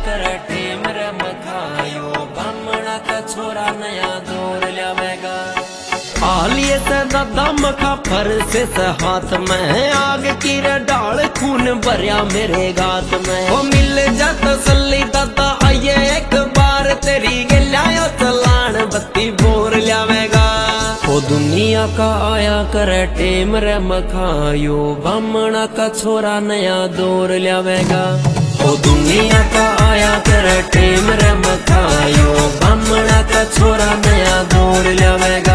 कर टेम रे मखायो बामणा का छोरा नया दौर लावेगा। आलिए से दादा मखा फरसे से हाथ में आग की रे डाल खून भरिया मेरे गात में। वो मिल जा तसल्ली दादा आइए एक बार तेरी गलिया चलान बत्ती बोर लावेगा। वो दुनिया का आया करे टेम रे मखायो बामणा का छोरा नया दौर लावेगा। वो दुनिया का आया करे टेम रे मखायो बामणा का छोरा नया दौर लावेगा।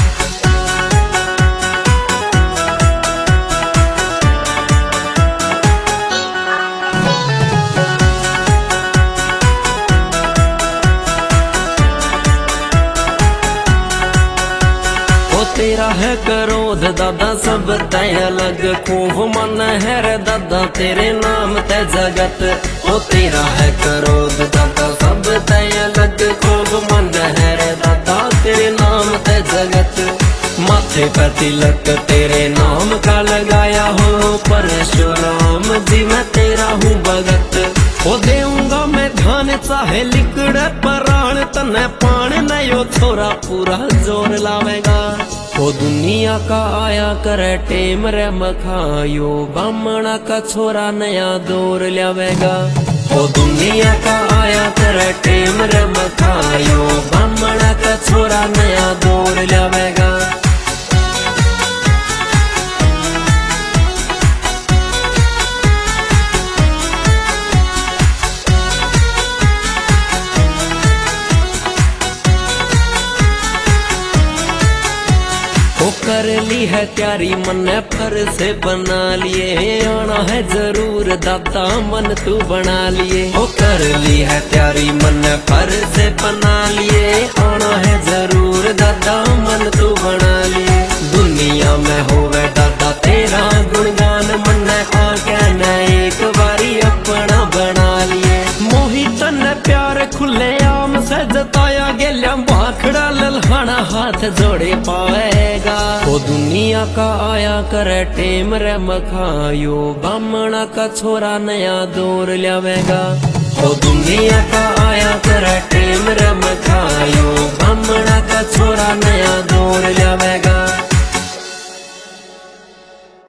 तेरा है क्रोध दादा सब तय अलग खूब मन है रे दादा तेरे नाम ते जगत। ओ तेरा है क्रोध दादा सब तय अलग खूब मन है रे दादा तेरे नाम ते जगत। माथे पर तिलक तेरे नाम का लगाया हो परशुराम जी मैं तेरा हूँ भगत। ओ देऊंगा मैं ध्यान चाहे लिकड़े प्राण तने पान नयो छोरा पूरा जोर लावेगा। ओ दुनिया का आया करे टेम रे मखायो बामणा का छोरा नया दौर लावेगा। ओ दुनिया का आया करे टेम रे मखायो बामणा का छोरा नया दौर लावेगा। कर ली है त्यारी मन फर से बना लिए आना है जरूर दादा मन तू बना लिए। ओ कर ली है त्यारी मन फर से बना लिए आना है जरूर दादा मन तू बना लिए। दुनिया में होवे दादा तेरा गुणगान मन आके न एक बारी अपना बना लिए। मोहित ने प्यार खुले आम से जताया गेल्या भाखड़ा लल्हाना हाथ जोड़े पाएगा। ओ दुनिया का आया करे टेम रे मखायो बामणा का छोरा नया दौर लावेगा। ओ दुनिया का आया करे टेम रे मखायो बामणा का छोरा नया दौर लावेगा।